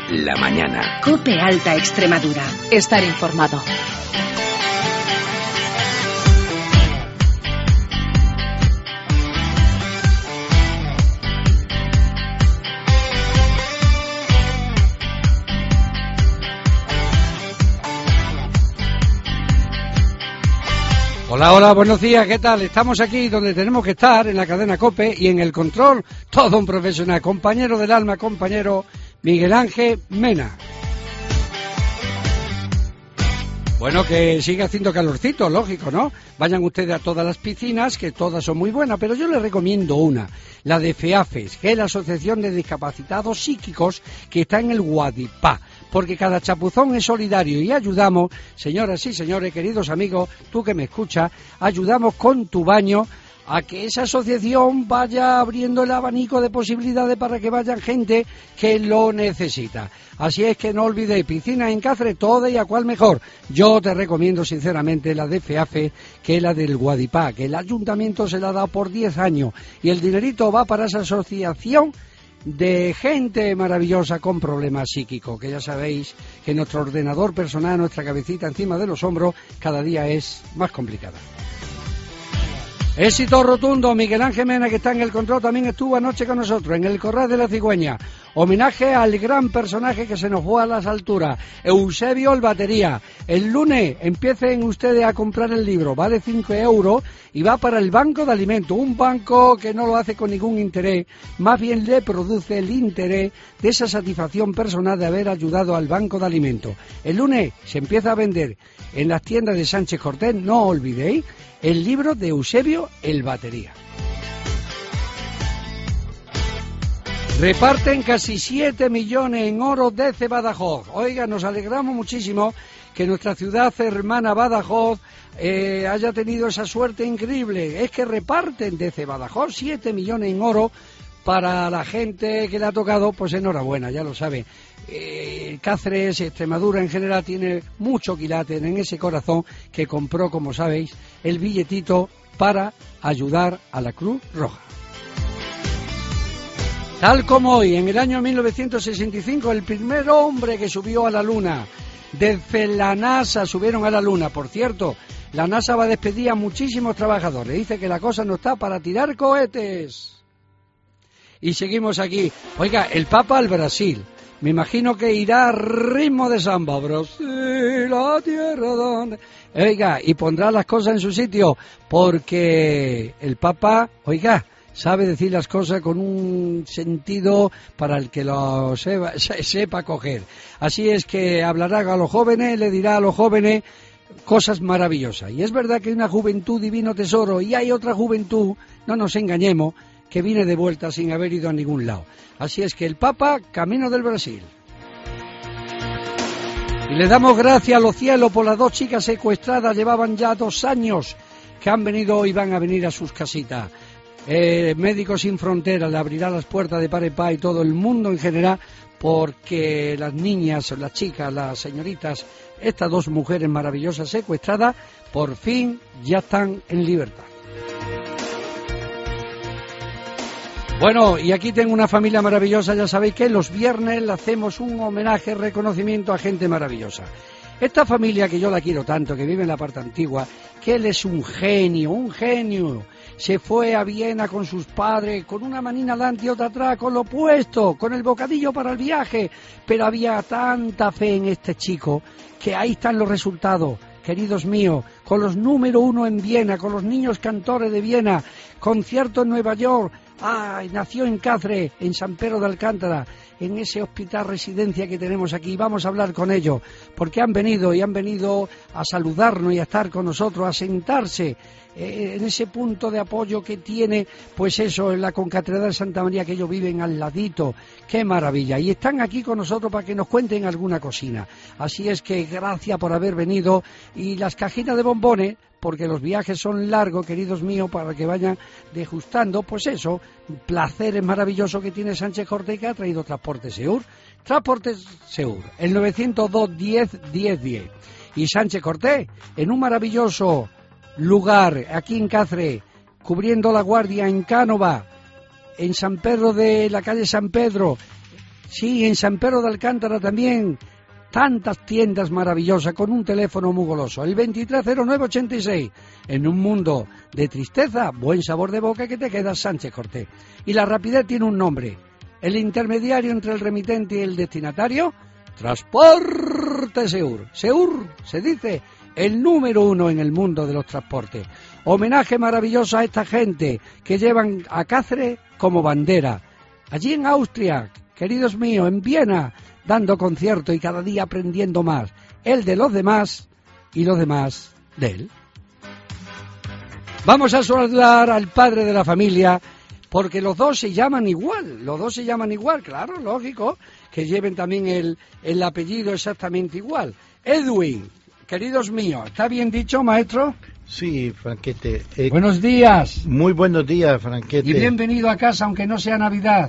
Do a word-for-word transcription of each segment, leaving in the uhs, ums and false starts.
la mañana. COPE Alta Extremadura. Estar informado. Hola, hola, buenos días, ¿qué tal? Estamos aquí donde tenemos que estar, en la cadena COPE, y en el control, todo un profesional, compañero del alma, compañero Miguel Ángel Mena. Bueno, que sigue haciendo calorcito, lógico, ¿no? Vayan ustedes a todas las piscinas, que todas son muy buenas, pero yo les recomiendo una, la de FEAFES, que es la Asociación de Discapacitados Psíquicos, que está en el Guadipá, porque cada chapuzón es solidario y ayudamos, señoras y señores, queridos amigos, tú que me escuchas, ayudamos con tu baño a que esa asociación vaya abriendo el abanico de posibilidades para que vayan gente que lo necesita. Así es que no olvidéis, piscina en Cáceres, toda y a cuál mejor. Yo te recomiendo sinceramente la de FEAFE, que es la del Guadipá, que el ayuntamiento se la ha dado por diez años y el dinerito va para esa asociación de gente maravillosa con problemas psíquicos, que ya sabéis que nuestro ordenador personal, nuestra cabecita encima de los hombros, cada día es más complicada. Éxito rotundo, Miguel Ángel Mena, que está en el control, también estuvo anoche con nosotros en el Corral de la Cigüeña. Homenaje al gran personaje que se nos fue a las alturas, Eusebio el Batería. El lunes empiecen ustedes a comprar el libro, vale cinco euros y va para el Banco de Alimentos, un banco que no lo hace con ningún interés, más bien le produce el interés de esa satisfacción personal de haber ayudado al Banco de Alimentos. El lunes se empieza a vender en las tiendas de Sánchez Cortés, no olvidéis, el libro de Eusebio el Batería. Reparten casi siete millones en oro desde Badajoz. Oiga, nos alegramos muchísimo que nuestra ciudad hermana Badajoz eh, haya tenido esa suerte increíble. Es que reparten desde Badajoz siete millones en oro para la gente que le ha tocado, pues enhorabuena, ya lo sabe. Eh, Cáceres, Extremadura en general, tiene mucho quilate en ese corazón que compró, como sabéis, el billetito para ayudar a la Cruz Roja. Tal como hoy, en el año mil novecientos sesenta y cinco, el primer hombre que subió a la Luna, desde la NASA subieron a la Luna. Por cierto, la NASA va a despedir a muchísimos trabajadores, dice que la cosa no está para tirar cohetes. Y seguimos aquí. Oiga, el Papa al Brasil. Me imagino que irá a ritmo de samba. Brasil, la tierra donde... Oiga, y pondrá las cosas en su sitio, porque el Papa, oiga, sabe decir las cosas con un sentido para el que lo sepa, sepa coger. Así es que hablará a los jóvenes, le dirá a los jóvenes cosas maravillosas. Y es verdad que hay una juventud divino tesoro y hay otra juventud, no nos engañemos, que viene de vuelta sin haber ido a ningún lado. Así es que el Papa, camino del Brasil. Y le damos gracias a los cielos por las dos chicas secuestradas, llevaban ya dos años que han venido y van a venir a sus casitas. Eh, Médicos Sin Fronteras le abrirá las puertas de par en par y todo el mundo en general, porque las niñas, las chicas, las señoritas, estas dos mujeres maravillosas secuestradas, por fin ya están en libertad. Bueno, y aquí tengo una familia maravillosa, ya sabéis que los viernes le hacemos un homenaje, reconocimiento a gente maravillosa. Esta familia que yo la quiero tanto, que vive en la parte antigua, que él es un genio, un genio. Se fue a Viena con sus padres, con una manina adelante y otra atrás, con lo puesto, con el bocadillo para el viaje. Pero había tanta fe en este chico, que ahí están los resultados. Queridos míos, con los número uno en Viena, con los niños cantores de Viena, concierto en Nueva York. Ay, nació en Cáceres, en San Pedro de Alcántara, en ese hospital residencia que tenemos aquí. Vamos a hablar con ellos, porque han venido y han venido a saludarnos y a estar con nosotros, a sentarse eh, en ese punto de apoyo que tiene, pues eso, en la concatedral de Santa María, que ellos viven al ladito. ¡Qué maravilla! Y están aquí con nosotros para que nos cuenten alguna cocina. Así es que gracias por haber venido. Y las cajitas de bombones, porque los viajes son largos, queridos míos, para que vayan degustando, pues eso, placeres maravillosos que tiene Sánchez Cortés, que ha traído Transportes Seur. Transportes Seur, el novecientos dos diez diez diez. Y Sánchez Cortés, en un maravilloso lugar, aquí en Cáceres, cubriendo la guardia en Cánova, en San Pedro de la calle San Pedro, Sí, en San Pedro de Alcántara también. Tantas tiendas maravillosas con un teléfono muy goloso. El veintitrés cero nueve ochenta y seis. En un mundo de tristeza, buen sabor de boca que te queda Sánchez Cortés. Y la rapidez tiene un nombre. El intermediario entre el remitente y el destinatario, Transporte Seur. Seur se dice el número uno en el mundo de los transportes. Homenaje maravilloso a esta gente que llevan a Cáceres como bandera. Allí en Austria, queridos míos, en Viena, dando concierto y cada día aprendiendo más. Él de los demás y los demás de él. Vamos a saludar al padre de la familia, porque los dos se llaman igual, los dos se llaman igual, claro, lógico, que lleven también el, el apellido exactamente igual. Edwin, queridos míos, ¿está bien dicho, maestro? Sí, Franquete. Eh, buenos días. Muy buenos días, Franquete. Y bienvenido a casa, aunque no sea Navidad.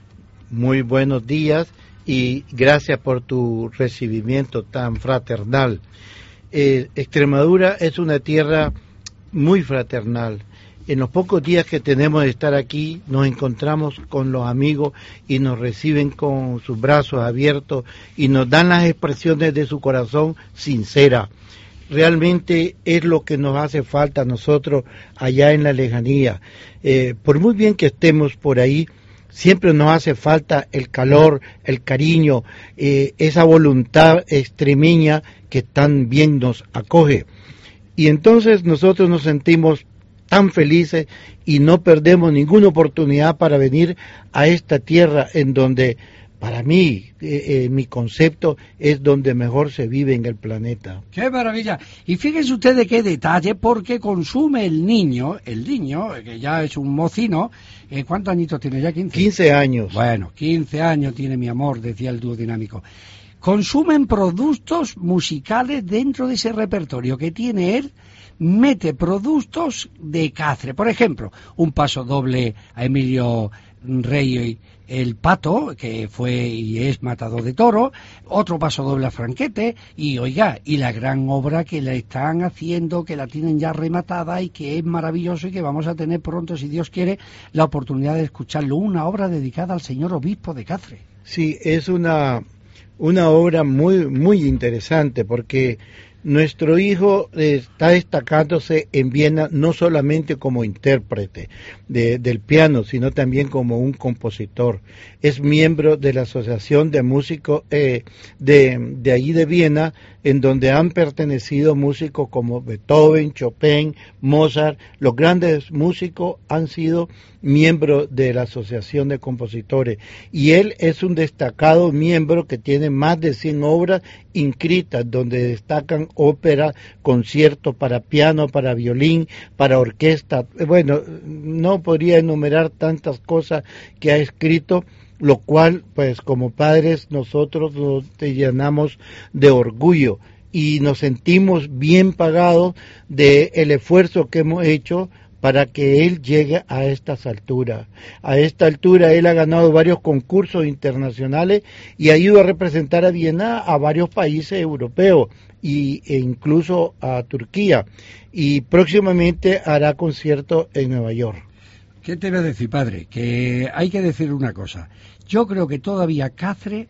Muy buenos días y gracias por tu recibimiento tan fraternal. Eh, Extremadura es una tierra muy fraternal. En los pocos días que tenemos de estar aquí, nos encontramos con los amigos y nos reciben con sus brazos abiertos y nos dan las expresiones de su corazón sincera. Realmente es lo que nos hace falta a nosotros allá en la lejanía. Eh, por muy bien que estemos por ahí, siempre nos hace falta el calor, el cariño, eh, esa voluntad extremeña que tan bien nos acoge. Y entonces nosotros nos sentimos tan felices y no perdemos ninguna oportunidad para venir a esta tierra en donde, para mí, eh, eh, mi concepto es donde mejor se vive en el planeta. ¡Qué maravilla! Y fíjense ustedes qué detalle, porque consume el niño, el niño, que ya es un mocino, eh, ¿cuántos añitos tiene ya? ¿quince? quince años. Bueno, quince años tiene mi amor, decía el dúo dinámico. Consumen productos musicales dentro de ese repertorio que tiene él, mete productos de Cáceres. Por ejemplo, un paso doble a Emilio Rey, el Pato, que fue y es matador de toro, otro paso doble a Franquete, y oiga, y la gran obra que le están haciendo, que la tienen ya rematada y que es maravilloso y que vamos a tener pronto, si Dios quiere, la oportunidad de escucharlo, una obra dedicada al señor obispo de Cáceres. Sí, es una, una obra muy, muy interesante porque nuestro hijo está destacándose en Viena no solamente como intérprete de, del piano, sino también como un compositor. Es miembro de la Asociación de Músicos eh, de, de allí de Viena, en donde han pertenecido músicos como Beethoven, Chopin, Mozart. Los grandes músicos han sido miembros de la Asociación de Compositores. Y él es un destacado miembro que tiene más de cien obras inscritas, donde destacan ópera, conciertos para piano, para violín, para orquesta. Bueno, no podría enumerar tantas cosas que ha escrito, lo cual, pues como padres, nosotros nos te llenamos de orgullo y nos sentimos bien pagados del esfuerzo que hemos hecho para que él llegue a estas alturas. A esta altura él ha ganado varios concursos internacionales y ha ido a representar a Viena a varios países europeos y, e incluso a Turquía, y próximamente hará conciertos en Nueva York. ¿Qué te voy a decir, padre? Que hay que decir una cosa. Yo creo que todavía Cáceres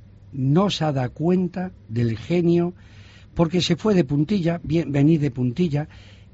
no se ha dado cuenta del genio, porque se fue de puntilla, bien, venid de puntilla.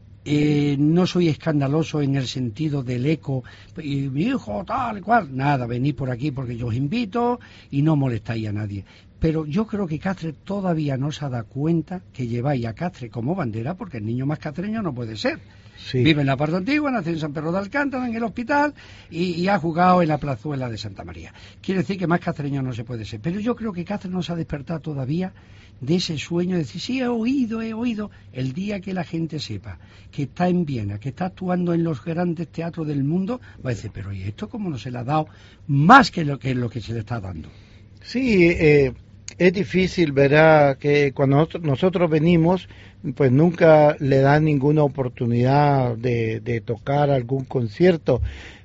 Eh, no soy escandaloso en el sentido del eco, y mi hijo tal cual, nada, venid por aquí porque yo os invito y no molestáis a nadie. Pero yo creo que Cáceres todavía no se ha dado cuenta que lleváis a Cáceres como bandera, porque el niño más castreño no puede ser. Sí. Vive en la parte antigua, nació en San Pedro de Alcántara, en el hospital, y, y ha jugado en la plazuela de Santa María. Quiere decir que más castreño no se puede ser. Pero yo creo que Cáceres no se ha despertado todavía de ese sueño de decir, sí, he oído, he oído. El día que la gente sepa que está en Viena, que está actuando en los grandes teatros del mundo, va a decir, pero ¿y esto cómo no se le ha dado más que lo que, lo que se le está dando? Sí, eh, es difícil, verá, que cuando nosotros, nosotros venimos, pues nunca le dan ninguna oportunidad de, de tocar algún concierto,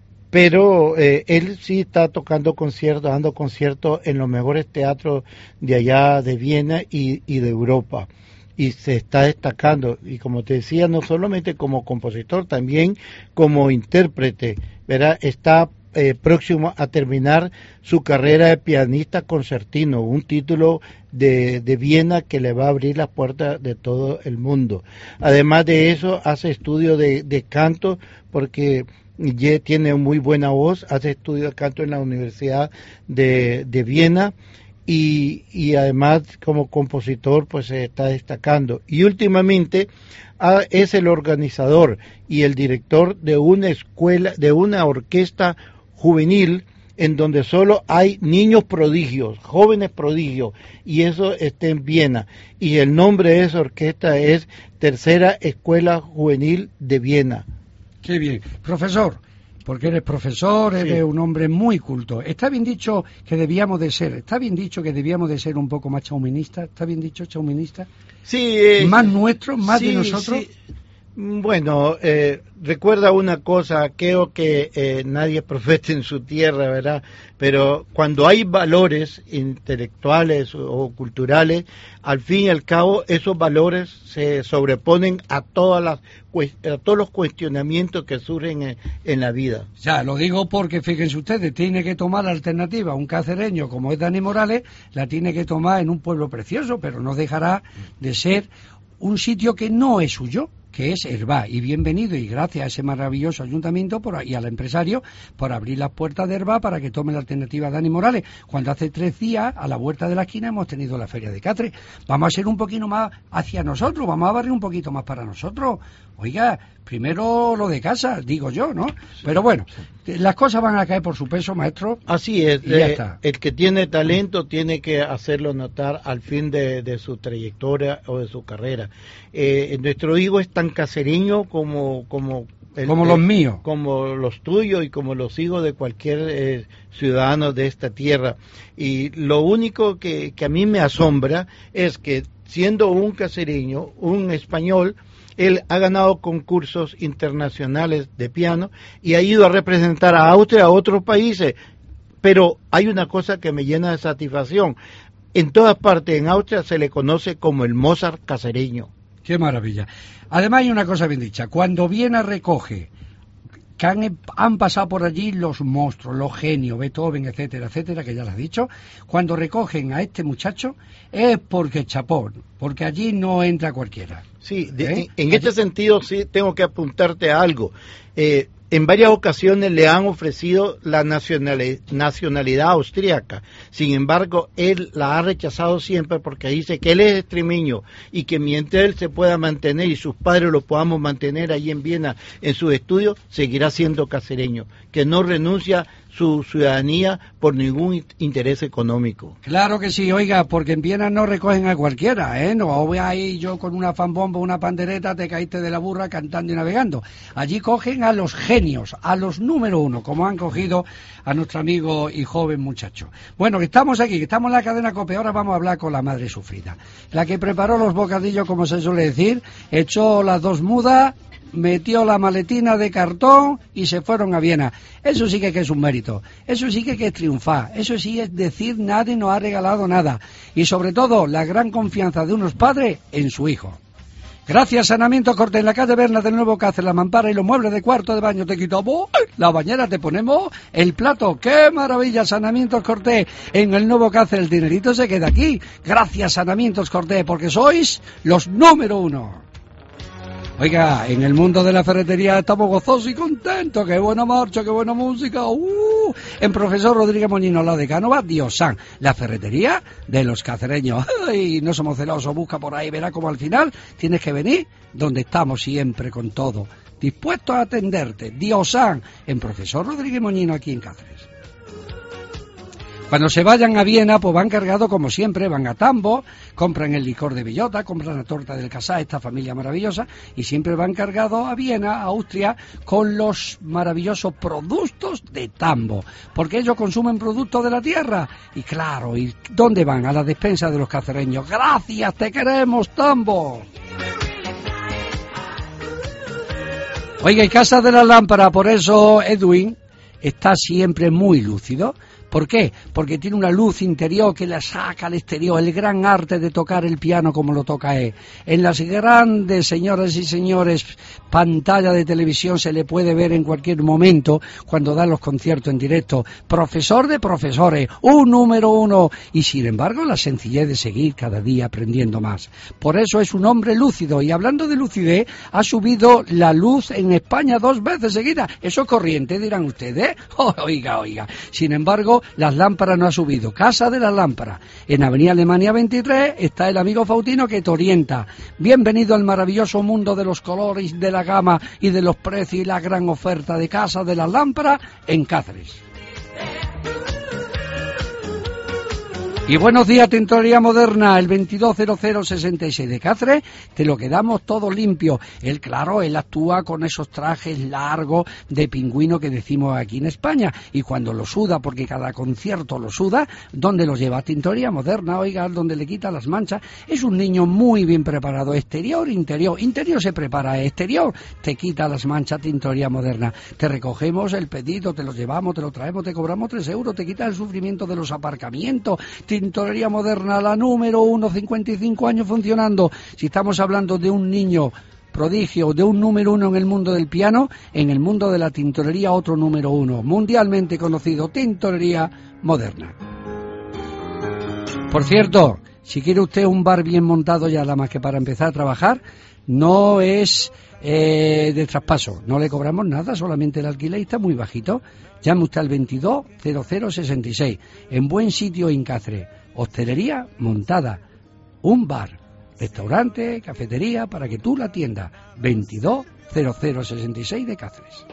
pero eh, él sí está tocando conciertos, dando conciertos en los mejores teatros de allá de Viena y, y de Europa, y se está destacando, y como te decía, no solamente como compositor, también como intérprete, ¿verdad? Está eh, próximo a terminar su carrera de pianista concertino, un título de, de Viena que le va a abrir las puertas de todo el mundo. Además de eso, hace estudio de, de canto porque ya tiene muy buena voz, hace estudio de canto en la Universidad de, de Viena. Y, y además como compositor pues se está destacando y últimamente ah, es el organizador y el director de una escuela, de una orquesta juvenil en donde solo hay niños prodigios, jóvenes prodigios, y eso está en Viena, y el nombre de esa orquesta es Tercera Escuela Juvenil de Viena. Qué bien. Profesor, porque eres profesor, eres sí. un hombre muy culto. ¿Está bien dicho que debíamos de ser, está bien dicho que debíamos de ser un poco más chauvinistas? ¿Está bien dicho chauvinista? Sí. Eh, ¿Más nuestros, más sí, de nosotros? Sí. Bueno, eh, recuerda una cosa, creo que eh, nadie profeta en su tierra, ¿verdad? Pero cuando hay valores intelectuales o culturales, al fin y al cabo esos valores se sobreponen a todas las a todos los cuestionamientos que surgen en, en la vida. Ya, lo digo porque fíjense ustedes, tiene que tomar la alternativa, un cacereño como es Dani Morales, la tiene que tomar en un pueblo precioso, pero no dejará de ser un sitio que no es suyo, que es Herbá, y bienvenido, y gracias a ese maravilloso ayuntamiento por, y al empresario por abrir las puertas de Herbá para que tome la alternativa Dani Morales, cuando hace tres días a la vuelta de la esquina hemos tenido la feria de Cáceres. Vamos a ser un poquito más hacia nosotros, vamos a barrer un poquito más para nosotros. Oiga, primero lo de casa, digo yo, ¿no? Sí, pero bueno, sí. Las cosas van a caer por su peso, maestro. Así es, y ya eh, está. El que tiene talento tiene que hacerlo notar al fin de, de su trayectoria o de su carrera. Eh, nuestro hijo es tan cacereño como como el, como los míos, como los tuyos y como los hijos de cualquier eh, ciudadano de esta tierra. Y lo único que, que a mí me asombra es que siendo un cacereño, un español, él ha ganado concursos internacionales de piano y ha ido a representar a Austria, a otros países, pero hay una cosa que me llena de satisfacción. En todas partes en Austria se le conoce como el Mozart cacereño. Qué maravilla. Además hay una cosa bien dicha, cuando Viena recoge que han, han pasado por allí los monstruos, los genios, Beethoven, etcétera, etcétera, que ya lo has dicho, cuando recogen a este muchacho es porque chapó, porque allí no entra cualquiera. Sí, de, ¿Eh? en, en este sentido sí tengo que apuntarte a algo. Eh, en varias ocasiones le han ofrecido la nacionalidad, nacionalidad austríaca, sin embargo él la ha rechazado siempre porque dice que él es extremeño y que mientras él se pueda mantener y sus padres lo podamos mantener allí en Viena en sus estudios, seguirá siendo cacereño, que no renuncia su ciudadanía por ningún interés económico. Claro que sí, oiga, porque en Viena no recogen a cualquiera, ¿eh? No voy ahí yo con una fanbomba, una pandereta, te caíste de la burra cantando y navegando. Allí cogen a los genios, a los número uno, como han cogido a nuestro amigo y joven muchacho. Bueno, que estamos aquí, que estamos en la cadena COPE, ahora vamos a hablar con la madre sufrida, la que preparó los bocadillos, como se suele decir, echó las dos mudas, metió la maletina de cartón y se fueron a Viena. Eso sí que es un mérito, eso sí que es triunfar, eso sí es decir nadie nos ha regalado nada y sobre todo la gran confianza de unos padres en su hijo. Gracias, Saneamientos Cortés, en la calle Berna del Nuevo Cáceres, la mampara y los muebles de cuarto de baño te quitamos la bañera, te ponemos el plato. ¡Qué maravilla! Saneamientos Cortés en el Nuevo Cáceres, el dinerito se queda aquí. Gracias, Saneamientos Cortés, porque sois los número uno. Oiga, en el mundo de la ferretería estamos gozosos y contentos. ¡Qué buena marcha, qué buena música! ¡Uh! En Profesor Rodríguez Moñino, la de Cánova, Diosán, la ferretería de los cacereños. ¡Ay! No somos celosos, busca por ahí, verá como al final tienes que venir donde estamos siempre con todo, dispuestos a atenderte. Diosán, en Profesor Rodríguez Moñino, aquí en Cáceres. Cuando se vayan a Viena, pues van cargados como siempre, van a Tambo, compran el licor de bellota, compran la torta del Casá, esta familia maravillosa, y siempre van cargados a Viena, a Austria, con los maravillosos productos de Tambo, porque ellos consumen productos de la tierra, y claro, ¿y dónde van? A la despensa de los cacereños. ¡Gracias, te queremos, Tambo! Oiga, y Casa de la Lámpara, por eso Edwin está siempre muy lúcido, ¿Por qué? Porque tiene una luz interior que la saca al exterior, el gran arte de tocar el piano como lo toca él. En las grandes, señoras y señores, pantalla de televisión se le puede ver en cualquier momento cuando da los conciertos en directo. Profesor de profesores, un número uno, y sin embargo la sencillez de seguir cada día aprendiendo más. Por eso es un hombre lúcido, y hablando de lucidez, ha subido la luz en España dos veces seguidas. Eso es corriente, dirán ustedes, ¿eh? Oiga, oiga. Sin embargo, las lámparas no ha subido. Casa de las Lámparas. En Avenida Alemania veintitrés está el amigo Fautino que te orienta. Bienvenido al maravilloso mundo de los colores, de la gama y de los precios y la gran oferta de Casa de las Lámparas en Cáceres. Y buenos días, Tintorería Moderna, el veintidós cero cero sesenta y seis de Cáceres, te lo quedamos todo limpio. Él, claro, él actúa con esos trajes largos de pingüino que decimos aquí en España, y cuando lo suda, porque cada concierto lo suda, ¿dónde lo lleva? Tintorería Moderna, oiga, donde le quita las manchas. Es un niño muy bien preparado, exterior, interior. Interior se prepara, exterior te quita las manchas, Tintorería Moderna. Te recogemos el pedido, te lo llevamos, te lo traemos, te cobramos tres euros, te quita el sufrimiento de los aparcamientos. Tintorería Moderna, la número uno, cincuenta y cinco años funcionando. Si estamos hablando de un niño prodigio, de un número uno en el mundo del piano, en el mundo de la tintorería otro número uno, mundialmente conocido, Tintorería Moderna. Por cierto, si quiere usted un bar bien montado ya nada más que para empezar a trabajar, no es eh, de traspaso, no le cobramos nada, solamente el alquiler está muy bajito. Llame usted al veintidós cero cero sesenta y seis, en buen sitio en Cáceres, hostelería montada, un bar, restaurante, cafetería, para que tú la atiendas, veintidós cero cero sesenta y seis de Cáceres.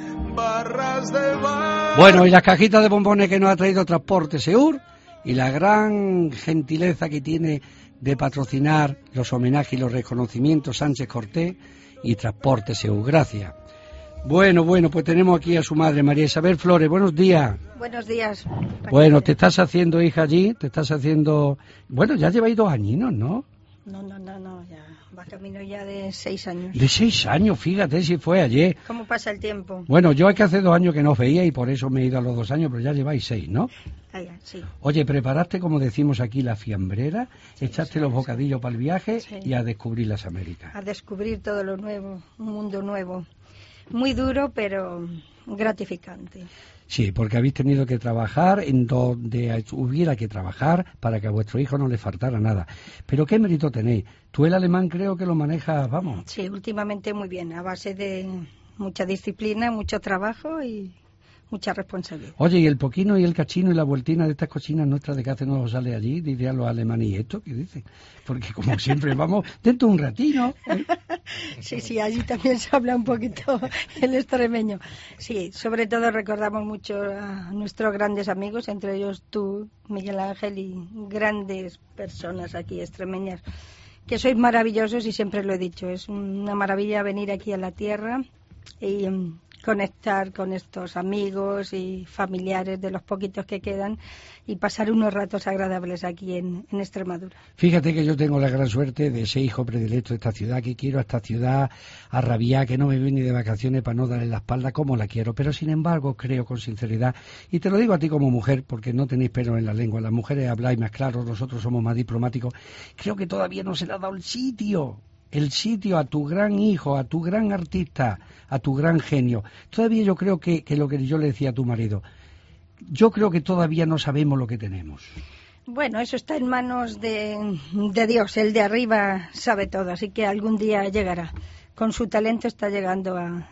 Bueno, y las cajitas de bombones que nos ha traído Transporte Seur, y la gran gentileza que tiene de patrocinar los homenajes y los reconocimientos Sánchez Cortés y Transporte Seur. Gracias. Bueno, bueno, pues tenemos aquí a su madre, María Isabel Flores. Buenos días. Buenos días. Bueno, te estás haciendo hija allí, te estás haciendo... Bueno, ya lleváis dos añinos, ¿no? No, no, no, no, ya va camino ya de seis años. De seis años, fíjate si fue ayer. ¿Cómo pasa el tiempo? Bueno, yo es que hace dos años que no os veía y por eso me he ido a los dos años, pero ya lleváis seis, ¿no? Ah, ya, sí. Oye, preparaste, como decimos aquí, la fiambrera, sí, echaste sí, los bocadillos sí. para el viaje sí. y a descubrir las Américas. A descubrir todo lo nuevo, un mundo nuevo. Muy duro, pero gratificante. Sí, porque habéis tenido que trabajar en donde hubiera que trabajar para que a vuestro hijo no le faltara nada. Pero ¿qué mérito tenéis? Tú el alemán creo que lo manejas, vamos. Sí, últimamente muy bien, a base de mucha disciplina, mucho trabajo y mucha responsabilidad. Oye, ¿y el poquino y el cachino y la vueltina de estas cocinas nuestras de Cáceres no sale allí? Dirían los alemanes, ¿y esto qué dicen? Porque como siempre vamos dentro de un ratino. ¿eh? Sí, sí, allí también se habla un poquito el extremeño. Sí, sobre todo recordamos mucho a nuestros grandes amigos, entre ellos tú, Miguel Ángel, y grandes personas aquí extremeñas, que sois maravillosos y siempre lo he dicho, es una maravilla venir aquí a la tierra y um, conectar con estos amigos y familiares de los poquitos que quedan y pasar unos ratos agradables aquí en, en Extremadura. Fíjate que yo tengo la gran suerte de ser hijo predilecto de esta ciudad, que quiero a esta ciudad a rabiar, que no me voy ni de vacaciones para no darle la espalda como la quiero, pero sin embargo creo con sinceridad, y te lo digo a ti como mujer, porque no tenéis pelo en la lengua, las mujeres habláis más claro, nosotros somos más diplomáticos, creo que todavía no se le ha dado el sitio. El sitio a tu gran hijo, a tu gran artista, a tu gran genio. Todavía yo creo que, que lo que yo le decía a tu marido, yo creo que todavía no sabemos lo que tenemos. Bueno, eso está en manos de, de Dios, el de arriba sabe todo, así que algún día llegará. Con su talento está llegando a,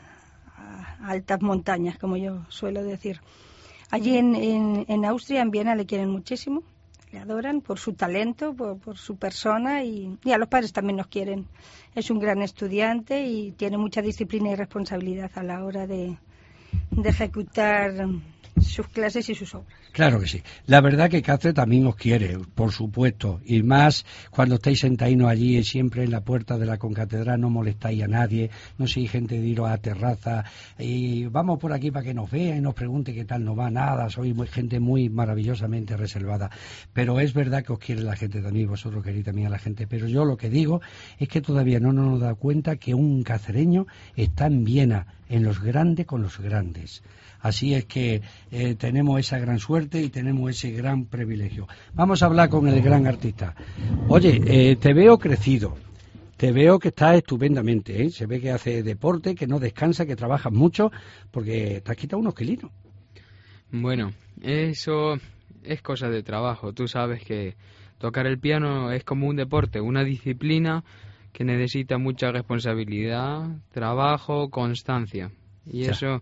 a altas montañas, como yo suelo decir. Allí en, en, en Austria, en Viena, le quieren muchísimo. Le adoran por su talento, por, por su persona y, y a los padres también nos quieren. Es un gran estudiante y tiene mucha disciplina y responsabilidad a la hora de, de ejecutar sus clases y sus obras. Claro que sí. La verdad que Cáceres también os quiere, por supuesto, y más cuando estáis sentadinos allí siempre en la puerta de la concatedral, no molestáis a nadie, no sois gente de ir a la terraza y vamos por aquí para que nos vean y nos pregunte qué tal nos va, nada, sois muy, gente muy maravillosamente reservada, pero es verdad que os quiere la gente también, vosotros queréis también a la gente, pero yo lo que digo es que todavía no nos damos cuenta que un cacereño está en Viena, en los grandes con los grandes. Así es que eh, tenemos esa gran suerte y tenemos ese gran privilegio. Vamos a hablar con el gran artista. Oye, eh, te veo crecido. Te veo que estás estupendamente, ¿eh? Se ve que hace deporte, que no descansa, que trabajas mucho, porque te has quitado unos kilitos. Bueno, eso es cosa de trabajo. Tú sabes que tocar el piano es como un deporte, una disciplina que necesita mucha responsabilidad, trabajo, constancia. Y ya. eso,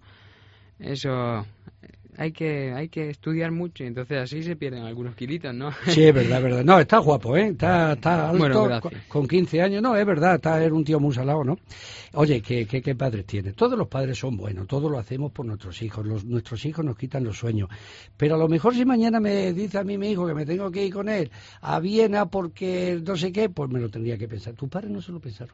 eso hay que hay que estudiar mucho, y entonces así se pierden algunos kilitos, ¿no? Sí, es verdad, es verdad. No, está guapo, ¿eh? Está, está alto, bueno, con, con quince años. No, es verdad, está era un tío muy salado, ¿no? Oye, ¿qué, qué, qué padres tienes? Todos los padres son buenos, todos lo hacemos por nuestros hijos. Los, nuestros hijos nos quitan los sueños. Pero a lo mejor si mañana me dice a mí mi hijo que me tengo que ir con él a Viena porque no sé qué, pues me lo tendría que pensar. ¿Tus padres no se lo pensaron?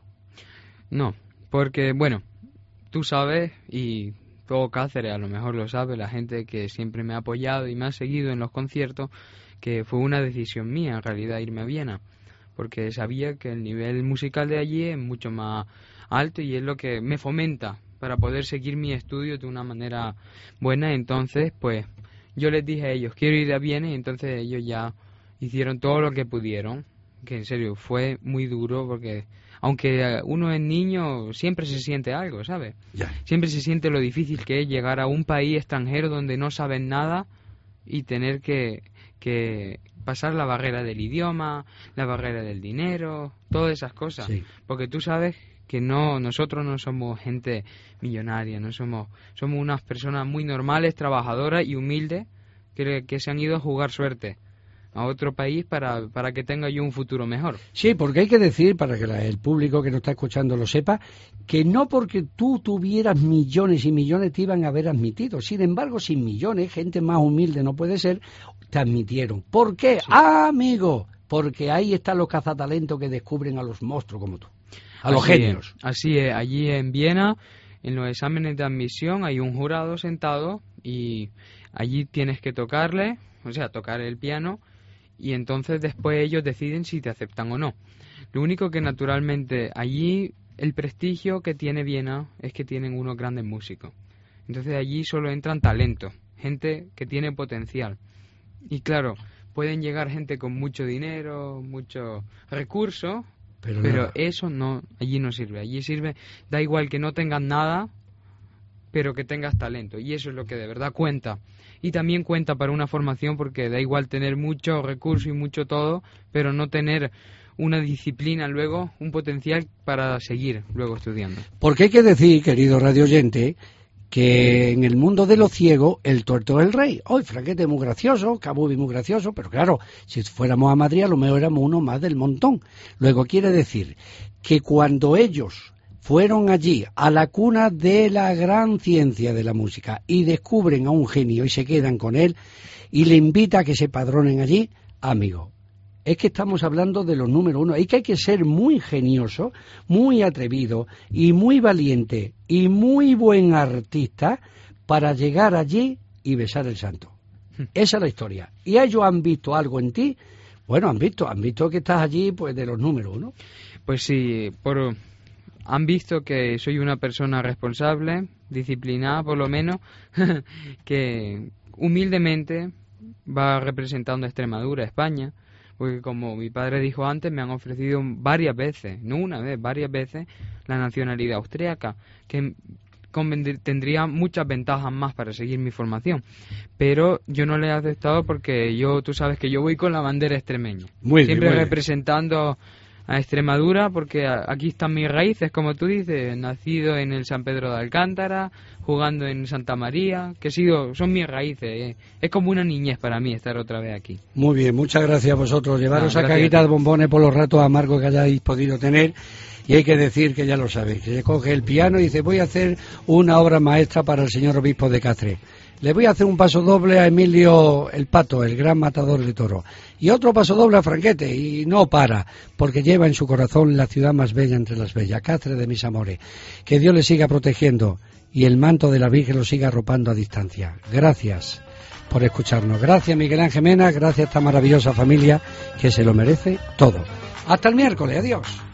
No, porque, bueno, tú sabes, y todo Cáceres a lo mejor lo sabe, la gente que siempre me ha apoyado y me ha seguido en los conciertos, que fue una decisión mía en realidad irme a Viena, porque sabía que el nivel musical de allí es mucho más alto y es lo que me fomenta para poder seguir mi estudio de una manera buena. Entonces, pues, yo les dije a ellos, quiero ir a Viena, y entonces ellos ya hicieron todo lo que pudieron, que en serio fue muy duro, porque aunque uno es niño, siempre se siente algo, ¿sabes? Ya. Siempre se siente lo difícil que es llegar a un país extranjero donde no saben nada y tener que, que pasar la barrera del idioma, la barrera del dinero, todas esas cosas. Sí. Porque tú sabes que no, nosotros no somos gente millonaria, no somos, somos unas personas muy normales, trabajadoras y humildes que, que se han ido a jugar suerte a otro país para, para que tenga yo un futuro mejor. Sí, porque hay que decir, para que la, el público que nos está escuchando lo sepa, que no porque tú tuvieras millones y millones te iban a haber admitido. Sin embargo, sin millones, gente más humilde no puede ser, te admitieron. ¿Por qué? Sí. Ah, amigo, porque ahí están los cazatalentos que descubren a los monstruos como tú, a los así genios. Es, así es, allí en Viena, en los exámenes de admisión, hay un jurado sentado y allí tienes que tocarle, o sea, tocar el piano, y entonces después ellos deciden si te aceptan o no. Lo único que naturalmente allí el prestigio que tiene Viena es que tienen unos grandes músicos. Entonces allí solo entran talentos, gente que tiene potencial. Y claro, pueden llegar gente con mucho dinero, muchos recursos, pero, pero eso no, allí no sirve. Allí sirve, da igual que no tengas nada, pero que tengas talento, y eso es lo que de verdad cuenta. Y también cuenta para una formación, porque da igual tener mucho recurso y mucho todo, pero no tener una disciplina luego, un potencial para seguir luego estudiando. Porque hay que decir, querido radioyente, que en el mundo de los ciegos el tuerto es el rey. Hoy Franquete es muy gracioso, Cabubi muy gracioso, pero claro, si fuéramos a Madrid a lo mejor éramos uno más del montón. Luego quiere decir que cuando ellos fueron allí a la cuna de la gran ciencia de la música y descubren a un genio y se quedan con él y le invita a que se padronen allí, amigo, es que estamos hablando de los número uno. Y que hay que ser muy ingenioso, muy atrevido y muy valiente y muy buen artista para llegar allí y besar el santo. Esa es la historia. Y ellos han visto algo en ti. Bueno, han visto, han visto que estás allí pues de los número uno. Pues sí, por... han visto que soy una persona responsable, disciplinada por lo menos, que humildemente va representando a Extremadura, España, porque como mi padre dijo antes, me han ofrecido varias veces, no una vez, varias veces, la nacionalidad austríaca, que tendría muchas ventajas más para seguir mi formación, pero yo no le he aceptado porque yo, tú sabes que yo voy con la bandera extremeña, muy siempre bien, muy representando a Extremadura, porque aquí están mis raíces, como tú dices, nacido en el San Pedro de Alcántara, jugando en Santa María, que he sido, son mis raíces, eh. Es como una niñez para mí estar otra vez aquí. Muy bien, muchas gracias a vosotros. Llevaros no, a caguita de bombones por los ratos amargos que hayáis podido tener, y hay que decir que ya lo sabéis, que se coge el piano y dice, voy a hacer una obra maestra para el señor obispo de Cáceres. Le voy a hacer un paso doble a Emilio el Pato, el gran matador de toros, y otro paso doble a Franquete, y no para, porque lleva en su corazón la ciudad más bella entre las bellas, Cáceres de mis amores. Que Dios le siga protegiendo y el manto de la Virgen lo siga arropando a distancia. Gracias por escucharnos. Gracias Miguel Ángel Mena, gracias a esta maravillosa familia que se lo merece todo. Hasta el miércoles, adiós.